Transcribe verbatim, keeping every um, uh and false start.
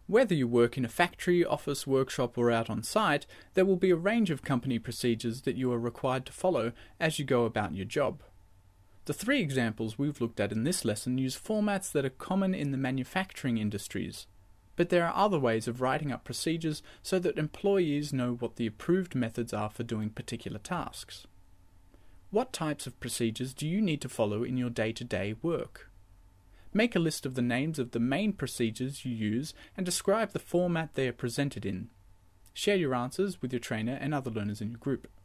Whether you work in a factory, office, workshop or out on site, there will be a range of company procedures that you are required to follow as you go about your job. The three examples we've looked at in this lesson use formats that are common in the manufacturing industries, but there are other ways of writing up procedures so that employees know what the approved methods are for doing particular tasks. What types of procedures do you need to follow in your day-to-day work? Make a list of the names of the main procedures you use and describe the format they are presented in. Share your answers with your trainer and other learners in your group.